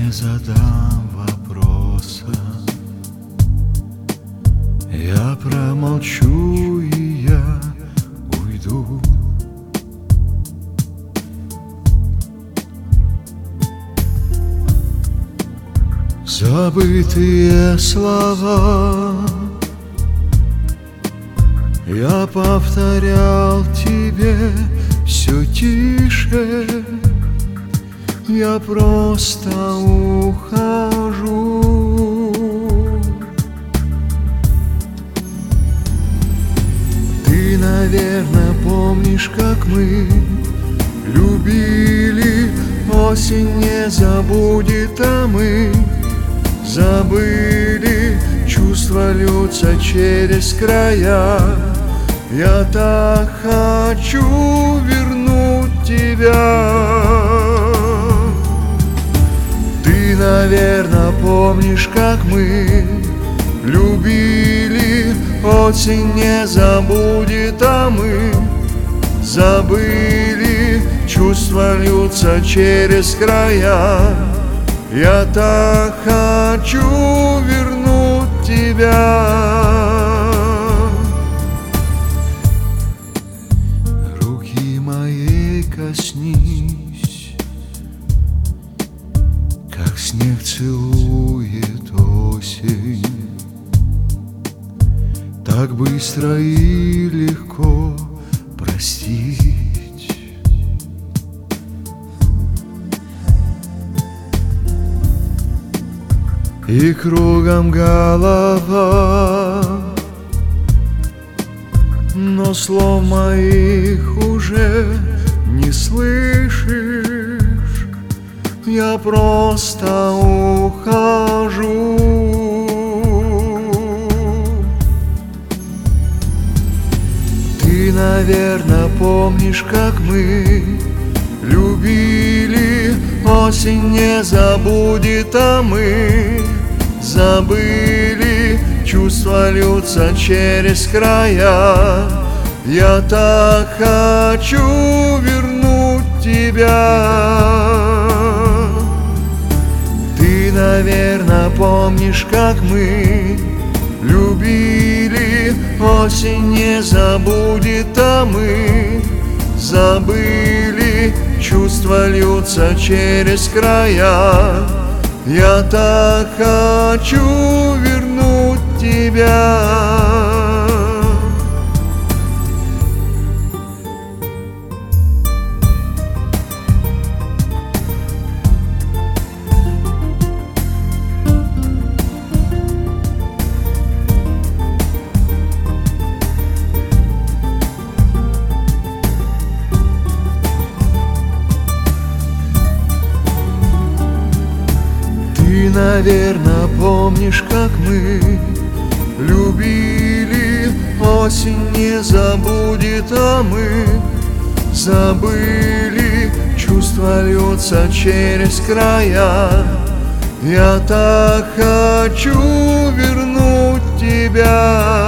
не задам вопроса, я промолчу и я уйду. Забытые слова я повторял тебе все тише. Я просто ухожу. Ты, наверное, помнишь, как мы любили. Осень не забудет, а мы забыли. Чувства льются через края. Я так хочу вернуть тебя. Ты, наверное, помнишь, как мы любили. Осень не забудет, а мы забыли. Чувства льются через края. Я так хочу вернуть тебя. Руки моей коснись, как снег целует осень. Так быстро и легко простить. И кругом голова, но слов моих уже не слышишь. Я просто ухожу. Ты, наверное, помнишь, как мы любили. Осень не забудет, а мы забыли. Чувства льются через края. Я так хочу вернуть тебя. Ты, наверное, помнишь, как мы любили. Осень не забудет, а мы забыли. Чувства льются через края. Я так хочу вернуть тебя. Ты, наверное, помнишь, как мы любили. Осень не забудет, а мы забыли. Чувства льются через края. Я так хочу вернуть тебя.